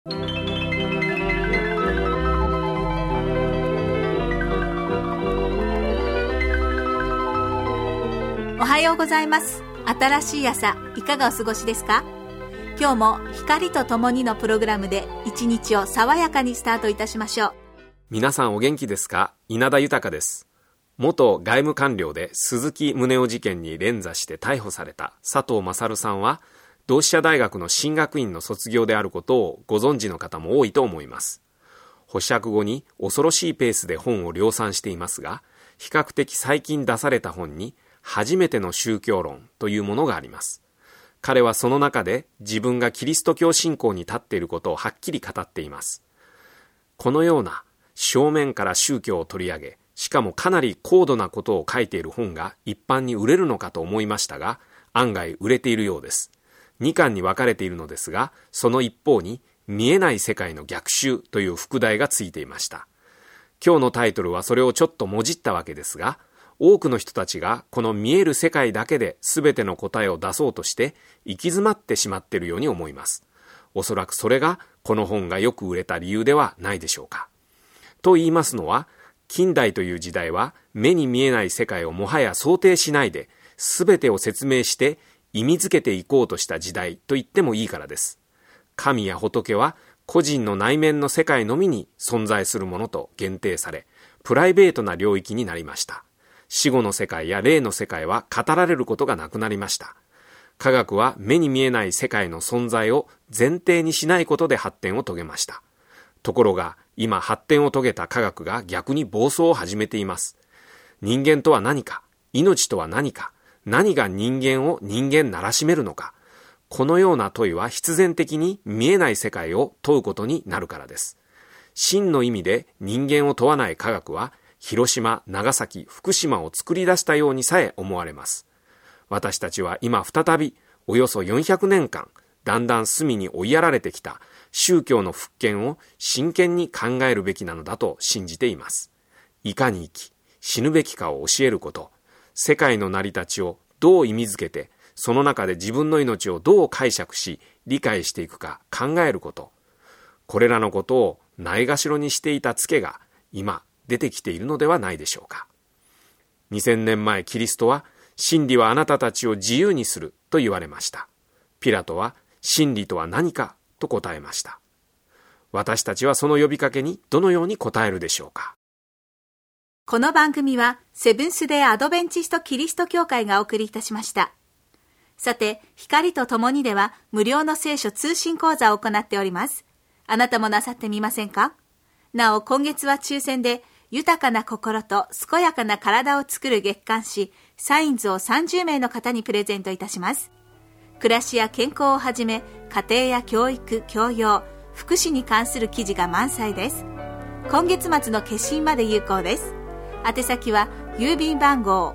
おはようございます。新しい朝、いかがお過ごしですか？今日も光とともにのプログラムで一日を爽やかにスタートいたしましょう。 皆さんお元気ですか？稲田豊です。元外務官僚で鈴木宗男事件に連座して逮捕された佐藤勝さんは、同志社大学の神学院の卒業であることをご存知の方も多いと思います。保釈後に恐ろしいペースで本を量産していますが、比較的最近出された本に初めての宗教論というものがあります。彼はその中で自分がキリスト教信仰に立っていることをはっきり語っています。このような正面から宗教を取り上げ、しかもかなり高度なことを書いている本が一般に売れるのかと思いましたが、案外売れているようです。2巻に分かれているのですが、その一方に見えない世界の逆襲という副題がついていました。今日のタイトルはそれをちょっともじったわけですが、多くの人たちがこの見える世界だけで全ての答えを出そうとして行き詰まってしまっているように思います。おそらくそれがこの本がよく売れた理由ではないでしょうか。と言いますのは、近代という時代は目に見えない世界をもはや想定しないで全てを説明して意味づけていこうとした時代と言ってもいいからです。神や仏は個人の内面の世界のみに存在するものと限定され、プライベートな領域になりました。死後の世界や霊の世界は語られることがなくなりました。科学は目に見えない世界の存在を前提にしないことで発展を遂げました。ところが今発展を遂げた科学が逆に暴走を始めています。人間とは何か、命とは何か、何が人間を人間ならしめるのか、このような問いは必然的に見えない世界を問うことになるからです。真の意味で人間を問わない科学は広島、長崎、福島を作り出したようにさえ思われます。私たちは今再びおよそ400年間だんだん隅に追いやられてきた宗教の復権を真剣に考えるべきなのだと信じています。いかに生き、死ぬべきかを教えること、世界の成り立ちをどう意味づけて、その中で自分の命をどう解釈し理解していくか考えること、これらのことをないがしろにしていたツケが今出てきているのではないでしょうか。2000年前キリストは、真理はあなたたちを自由にすると言われました。ピラトは、真理とは何かと答えました。私たちはその呼びかけにどのように答えるでしょうか。 この番組はセブンスデーアドベンチストキリスト教会がお送りいたしました。さて、光とともにでは無料の聖書通信講座を行っております。あなたもなさってみませんか？なお、今月は抽選で豊かな心と健やかな体を作る月刊誌サインズを30名の方にプレゼントいたします。暮らしや健康をはじめ、家庭や教育、教養、福祉に関する記事が満載です。今月末の決心まで有効です。宛先は郵便番号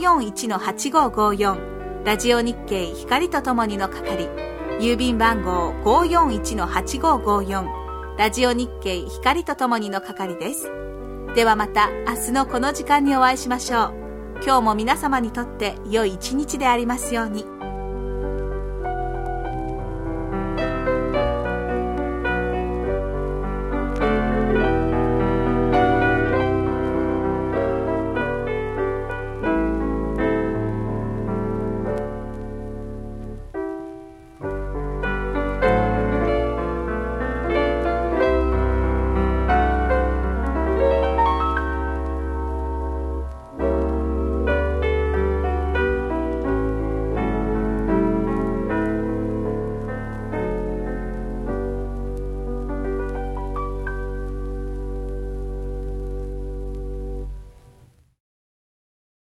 541-8554 ラジオ日経光とともにの係、郵便番号 541-8554 ラジオ日経光とともにの係です。ではまた明日のこの時間にお会いしましょう。今日も皆様にとって良い一日でありますように。